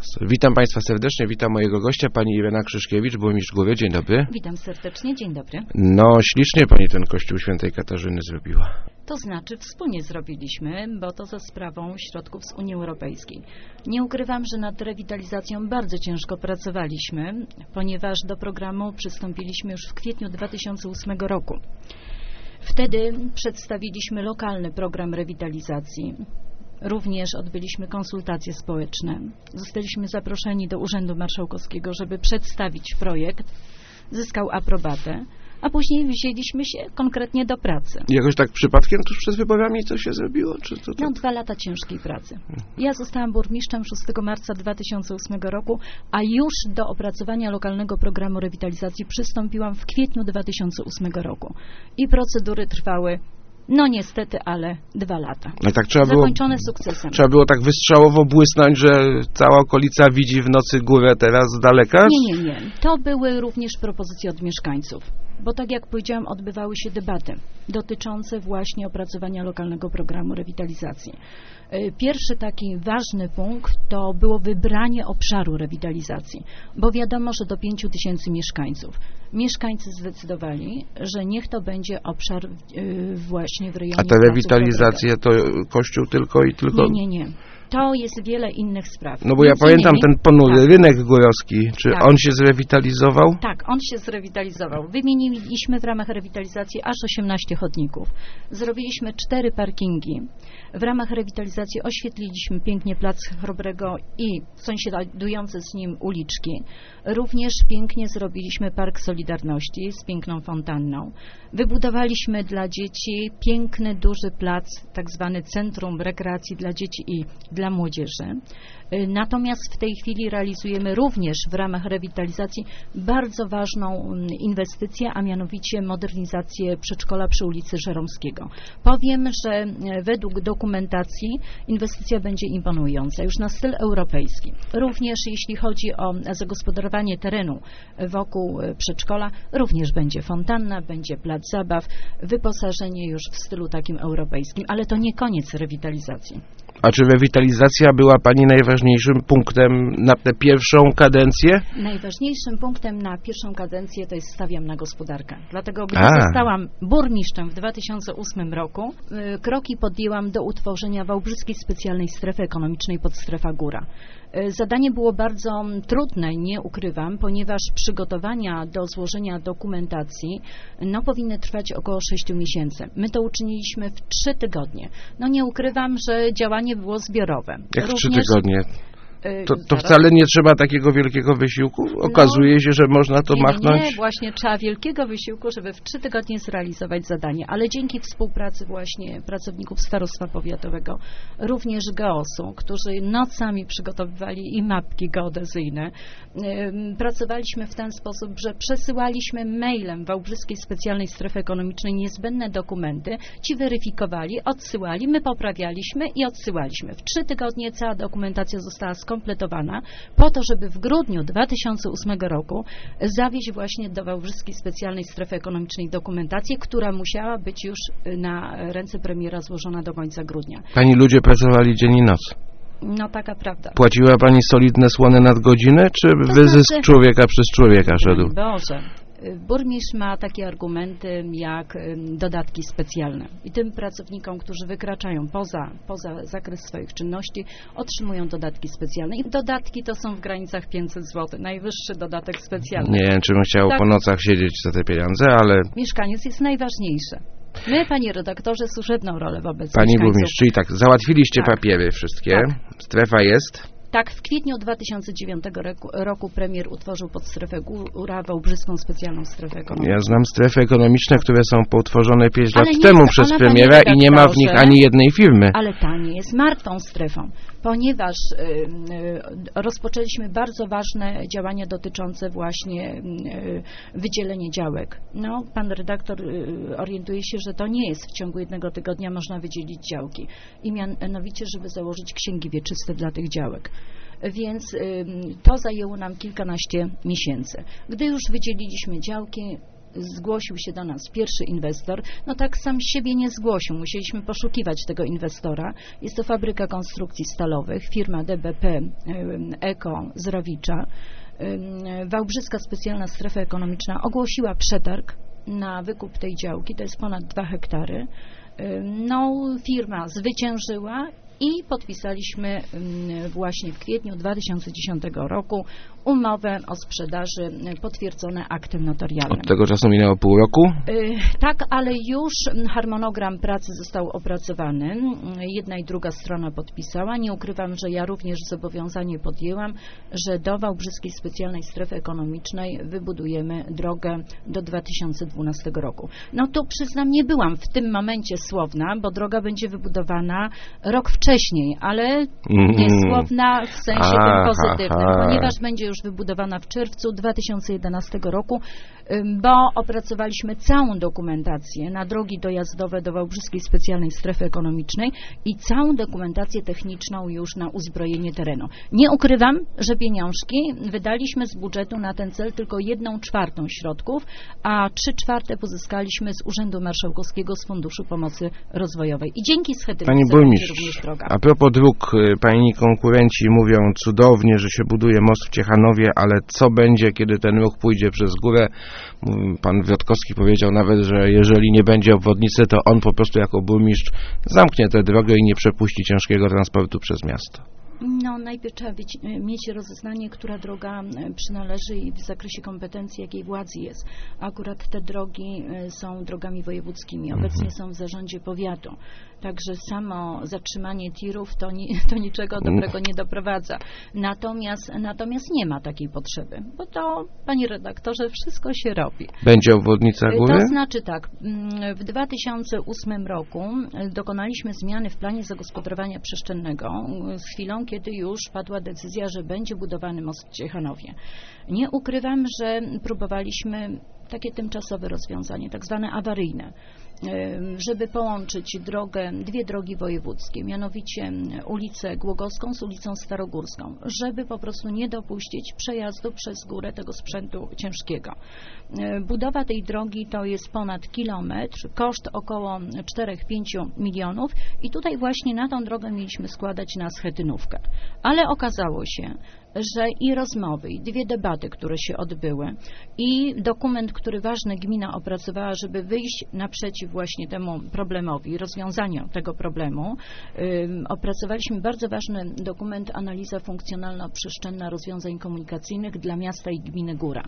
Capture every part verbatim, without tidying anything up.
Witam Państwa serdecznie, witam mojego gościa, pani Irena Krzyszkiewicz, burmistrz Góry. Dzień dobry. Witam serdecznie, dzień dobry. No, ślicznie pani ten kościół świętej Katarzyny zrobiła. To znaczy wspólnie zrobiliśmy, bo to za sprawą środków z Unii Europejskiej. Nie ukrywam, że nad rewitalizacją bardzo ciężko pracowaliśmy, ponieważ do programu przystąpiliśmy już w kwietniu dwa tysiące ósmego roku. Wtedy przedstawiliśmy lokalny program rewitalizacji. Również odbyliśmy konsultacje społeczne. Zostaliśmy zaproszeni do Urzędu Marszałkowskiego, żeby przedstawić projekt. Zyskał aprobatę, a później wzięliśmy się konkretnie do pracy. Jakoś tak przypadkiem tuż przed wyborami co się zrobiło? Czy to tak? No, dwa lata ciężkiej pracy. Ja zostałam burmistrzem szóstego marca dwa tysiące ósmego roku, a już do opracowania lokalnego programu rewitalizacji przystąpiłam w kwietniu dwa tysiące ósmego roku. I procedury trwały, no niestety, ale dwa lata. No tak trzeba Zakończone było, sukcesem. Trzeba było tak wystrzałowo błysnąć, że cała okolica widzi w nocy górę teraz z daleka? Nie, nie, nie. To były również propozycje od mieszkańców. Bo tak jak powiedziałam, odbywały się debaty dotyczące właśnie opracowania lokalnego programu rewitalizacji. Pierwszy taki ważny punkt to było wybranie obszaru rewitalizacji, bo wiadomo, że do pięciu tysięcy mieszkańców. Mieszkańcy zdecydowali, że niech to będzie obszar właśnie w rejonie. A te rewitalizacje to kościół tylko i tylko? Nie, nie, nie. To jest wiele innych spraw. No bo ja pamiętam ten ponury tak. rynek górowski. Czy tak. on się zrewitalizował? Tak, on się zrewitalizował. Wymieniliśmy w ramach rewitalizacji aż osiemnaście chodników. Zrobiliśmy cztery parkingi. W ramach rewitalizacji oświetliliśmy pięknie plac Chrobrego i sąsiadujące z nim uliczki. Również pięknie zrobiliśmy Park Solidarności z piękną fontanną. Wybudowaliśmy dla dzieci piękny, duży plac, tak zwany centrum rekreacji dla dzieci i dla młodzieży. Natomiast w tej chwili realizujemy również w ramach rewitalizacji bardzo ważną inwestycję, a mianowicie modernizację przedszkola przy ulicy Żeromskiego. Powiem, że według dokumentacji inwestycja będzie imponująca już na styl europejski. Również jeśli chodzi o zagospodarowanie terenu wokół przedszkola, również będzie fontanna, będzie plac zabaw, wyposażenie już w stylu takim europejskim, ale to nie koniec rewitalizacji. A czy rewitalizacja była pani najważniejszym punktem na tę pierwszą kadencję? Najważniejszym punktem na pierwszą kadencję to jest stawiam na gospodarkę. Dlatego, gdy A. zostałam burmistrzem w dwa tysiące ósmym roku, y, kroki podjęłam do utworzenia Wałbrzyskiej Specjalnej Strefy Ekonomicznej Podstrefa Góra. Y, zadanie było bardzo trudne, nie ukrywam, ponieważ przygotowania do złożenia dokumentacji no, powinny trwać około sześciu miesięcy. My to uczyniliśmy w trzy tygodnie. No nie ukrywam, że działanie było zbiorowe. Jak w trzy Również, tygodnie? y, To, to wcale nie trzeba takiego wielkiego wysiłku? Okazuje się, że można to nie, machnąć? Nie, nie, właśnie trzeba wielkiego wysiłku, żeby w trzy tygodnie zrealizować zadanie, ale dzięki współpracy właśnie pracowników Starostwa Powiatowego, również geosu, którzy nocami przygotowywali i mapki geodezyjne, yy, pracowaliśmy w ten sposób, że przesyłaliśmy mailem Wałbrzyskiej Specjalnej Strefy Ekonomicznej niezbędne dokumenty, ci weryfikowali, odsyłali, my poprawialiśmy i odsyłaliśmy. W trzy tygodnie cała dokumentacja została skompletowana po to, żeby w grudniu dwa tysiące ósmego roku zawieźć właśnie do Wałbrzyskiej Specjalnej Strefy Ekonomicznej dokumentację, która musiała być już na ręce premiera złożona do końca grudnia. Pani ludzie pracowali dzień i noc. No taka prawda. Płaciła pani solidne słone nadgodziny, czy To wyzysk znaczy... człowieka przez człowieka szedł? Boże. Burmistrz ma takie argumenty jak dodatki specjalne i tym pracownikom, którzy wykraczają poza, poza zakres swoich czynności, otrzymują dodatki specjalne. I dodatki to są w granicach pięćset złotych, najwyższy dodatek specjalny. Nie wiem, czy bym chciał tak. po nocach siedzieć za te pieniądze, ale... Mieszkaniec jest najważniejszy. My, panie redaktorze, służebną rolę wobec Pani mieszkańców. burmistrz, czyli tak, załatwiliście tak. papiery wszystkie, tak. strefa jest... Tak, w kwietniu dwa tysiące dziewiątego roku, roku premier utworzył pod strefę Góra Wałbrzyską Specjalną Strefę Ekonomiczną. Ja znam strefy ekonomiczne, które są utworzone pięć lat nie, temu przez premiera i nie ma w nich ani jednej firmy. Ale ta nie jest martwą strefą, ponieważ y, y, rozpoczęliśmy bardzo ważne działania dotyczące właśnie y, wydzielenia działek. No, pan redaktor y, orientuje się, że to nie jest w ciągu jednego tygodnia można wydzielić działki. I mianowicie, żeby założyć księgi wieczyste dla tych działek. Więc y, to zajęło nam kilkanaście miesięcy. Gdy już wydzieliliśmy działki, zgłosił się do nas pierwszy inwestor, no tak sam siebie nie zgłosił, musieliśmy poszukiwać tego inwestora. Jest to fabryka konstrukcji stalowych, firma D B P Eko z Rawicza. Wałbrzyska Specjalna Strefa Ekonomiczna ogłosiła przetarg na wykup tej działki, to jest ponad dwa hektary. No, firma zwyciężyła i podpisaliśmy właśnie w kwietniu dwa tysiące dziesiątego roku umowę o sprzedaży potwierdzone aktem notarialnym. Od tego czasu minęło pół roku? Tak, ale już harmonogram pracy został opracowany. Jedna i druga strona podpisała. Nie ukrywam, że ja również zobowiązanie podjęłam, że do Wałbrzyskiej Specjalnej Strefy Ekonomicznej wybudujemy drogę do dwa tysiące dwunastego roku. No to przyznam, nie byłam w tym momencie słowna, bo droga będzie wybudowana rok wcześniej, ale niesłowna w sensie aha, tym pozytywnym, aha. ponieważ będzie już wybudowana w czerwcu dwa tysiące jedenastego roku, bo opracowaliśmy całą dokumentację na drogi dojazdowe do Wałbrzyskiej Specjalnej Strefy Ekonomicznej i całą dokumentację techniczną już na uzbrojenie terenu. Nie ukrywam, że pieniążki wydaliśmy z budżetu na ten cel tylko jedną czwartą środków, a trzy czwarte pozyskaliśmy z Urzędu Marszałkowskiego z Funduszu Pomocy Rozwojowej. I dzięki Schetynówce będzie również droga. A propos dróg, pani konkurenci mówią cudownie, że się buduje most w Ciechanowie, ale co będzie, kiedy ten ruch pójdzie przez górę? Pan Wrotkowski powiedział nawet, że jeżeli nie będzie obwodnicy, to on po prostu jako burmistrz zamknie tę drogę i nie przepuści ciężkiego transportu przez miasto. No, najpierw trzeba być, mieć rozeznanie, która droga przynależy i w zakresie kompetencji, jakiej władzy jest. Akurat te drogi są drogami wojewódzkimi, obecnie mhm. są w zarządzie powiatu. Także samo zatrzymanie tirów to, ni, to niczego dobrego nie doprowadza. Natomiast, natomiast nie ma takiej potrzeby, bo to, panie redaktorze, wszystko się robi. Będzie obwodnica góry? To znaczy tak, w dwa tysiące ósmym roku dokonaliśmy zmiany w planie zagospodarowania przestrzennego z chwilą, kiedy już padła decyzja, że będzie budowany most w Ciechanowie. Nie ukrywam, że próbowaliśmy takie tymczasowe rozwiązanie, tak zwane awaryjne, żeby połączyć drogę, dwie drogi wojewódzkie, mianowicie ulicę Głogowską z ulicą Starogórską, żeby po prostu nie dopuścić przejazdu przez górę tego sprzętu ciężkiego. Budowa tej drogi to jest ponad kilometr, koszt około cztery do pięciu milionów i tutaj właśnie na tą drogę mieliśmy składać na schetynówkę. Ale okazało się, że i rozmowy, i dwie debaty, które się odbyły, i dokument, który ważny gmina opracowała, żeby wyjść naprzeciw właśnie temu problemowi, rozwiązaniu tego problemu, um, opracowaliśmy bardzo ważny dokument, analiza funkcjonalno-przestrzenna rozwiązań komunikacyjnych dla miasta i gminy Góra.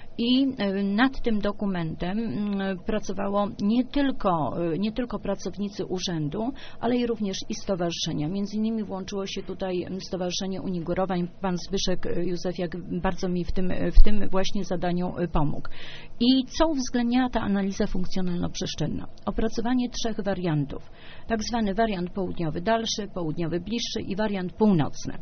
I nad tym dokumentem pracowało nie tylko, nie tylko pracownicy urzędu, ale i również i stowarzyszenia. Między innymi włączyło się tutaj Stowarzyszenie Unii Górowań. Pan Zbyszek Józefiak bardzo mi w tym, w tym właśnie zadaniu pomógł. I co uwzględniała ta analiza funkcjonalno-przestrzenna? Opracowanie trzech wariantów. Tak zwany wariant południowy dalszy, południowy bliższy i wariant północny.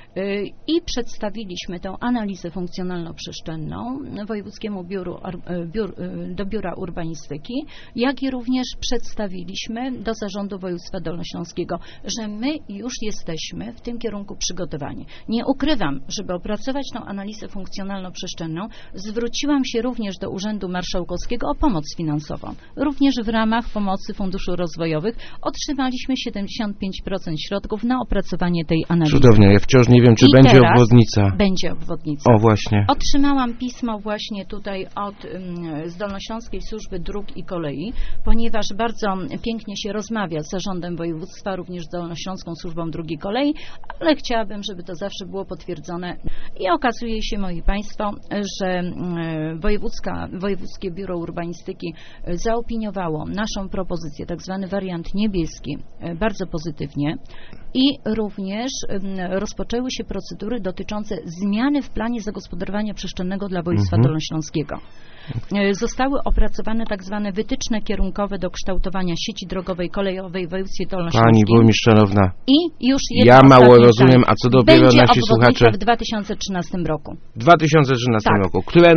I przedstawiliśmy tę analizę funkcjonalno-przestrzenną Wojewódzkiemu biuru, biur, do Biura Urbanistyki, jak i również przedstawiliśmy do Zarządu Województwa Dolnośląskiego, że my już jesteśmy w tym kierunku przygotowani. Nie ukrywam, żeby opracować tą analizę funkcjonalno-przestrzenną, zwróciłam się również do Urzędu Marszałkowskiego o pomoc finansową. Również w ramach pomocy Funduszy Rozwojowych otrzymaliśmy siedemdziesiąt pięć procent środków na opracowanie tej analizy. Cudownie, ja wciąż nie wiem, czy I będzie obwodnica. Będzie obwodnica. O, właśnie. Otrzymałam pismo właśnie tutaj od um, z Dolnośląskiej Służby Dróg i Kolei, ponieważ bardzo pięknie się rozmawia z Zarządem Województwa, również z Dolnośląską Służbą Dróg i Kolei, ale chciałabym, żeby to zawsze było potwierdzone. I okazuje się, moi Państwo, że um, wojewódzka, Wojewódzkie Biuro Urbanistyki zaopiniowało naszą propozycję, tak zwany wariant niebieski, bardzo pozytywnie. I również um, rozpoczęły się procedury dotyczące zmiany w planie zagospodarowania przestrzennego dla województwa mhm. dolnośląskiego. Zostały opracowane tak zwane wytyczne kierunkowe do kształtowania sieci drogowej, kolejowej w województwie dolnośląskim. Pani burmistrz szanowna, I już ja mało rozumiem, a co dopiero będzie nasi słuchacze... w dwa tysiące trzynastym roku. W dwa tysiące trzynastym tak. roku. Którędy?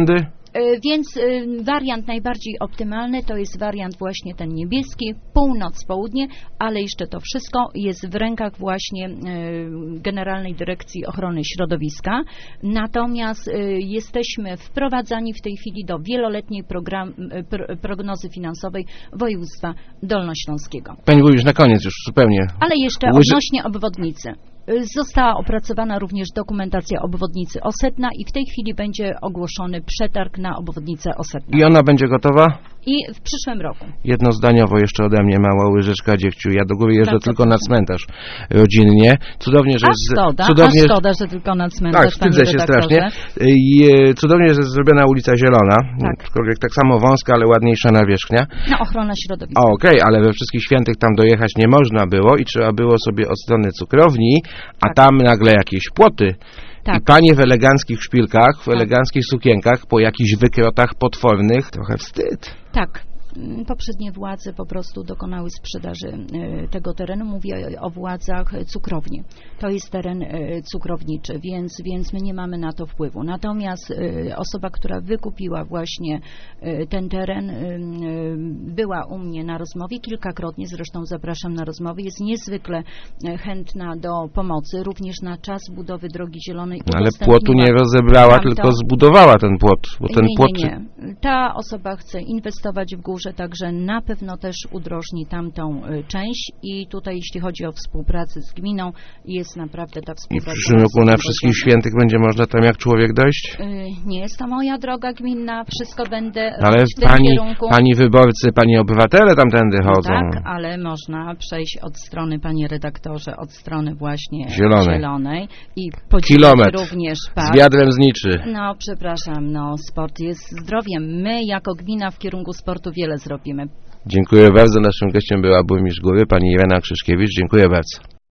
Więc wariant najbardziej optymalny to jest wariant właśnie ten niebieski, północ, południe, ale jeszcze to wszystko jest w rękach właśnie Generalnej Dyrekcji Ochrony Środowiska. Natomiast jesteśmy wprowadzani w tej chwili do wieloletniej program, pro, prognozy finansowej województwa dolnośląskiego. Pani Burmistrz, na koniec już zupełnie. Ale jeszcze Łyży... odnośnie obwodnicy. Została opracowana również dokumentacja obwodnicy Osetna i w tej chwili będzie ogłoszony przetarg na obwodnicę Osetna. I ona będzie gotowa? I w przyszłym roku. Jednozdaniowo jeszcze ode mnie, mała łyżeczka dziegciu. Ja do góry jeżdżę Bardzo tylko proszę. na cmentarz rodzinnie. Cudownie, że A jest... szkoda, cudownie, a szkoda, że tylko na cmentarz. Tak, wstydzę się strasznie. I, e, cudownie, że jest zrobiona ulica Zielona. Tak. Aczkolwiek tak samo wąska, ale ładniejsza nawierzchnia. Na ochronę środowiska. A okej, okay, ale we Wszystkich Świętych tam dojechać nie można było i trzeba było sobie od strony cukrowni, a Tak. tam nagle jakieś płoty. Tak. I panie w eleganckich szpilkach, w Tak. eleganckich sukienkach, po jakichś wykrotach potwornych. Trochę wstyd. Tak. Poprzednie władze po prostu dokonały sprzedaży y, tego terenu. Mówię o władzach cukrowni. To jest teren y, cukrowniczy, więc, więc my nie mamy na to wpływu. Natomiast y, osoba, która wykupiła właśnie y, ten teren, y, y, była u mnie na rozmowie kilkakrotnie, zresztą zapraszam na rozmowy, jest niezwykle y, chętna do pomocy, również na czas budowy Drogi Zielonej. Ale płotu nie rozebrała, tamto... tylko zbudowała ten płot. Bo ten nie, płot... nie, nie. Ta osoba chce inwestować w górze, także na pewno też udrożni tamtą y, część i tutaj jeśli chodzi o współpracę z gminą, jest naprawdę ta I w współpraca. przyszłym roku na Wszystkich Świętych będzie można tam jak człowiek dojść? Y, nie jest to moja droga gminna, wszystko będę Ale robić w tym pani, kierunku. pani wyborcy, pani obywatele tamtędy No chodzą. tak, ale można przejść od strony, panie redaktorze, od strony właśnie Zielonej. zielonej i podzielić Kilometr. również Z park. wiadrem zniczy. No, przepraszam, no, sport jest zdrowiem. My jako gmina w kierunku sportu wiele zrobimy. Dziękuję bardzo. Naszym gościem była burmistrz Góry, pani Irena Krzyszkiewicz. Dziękuję bardzo.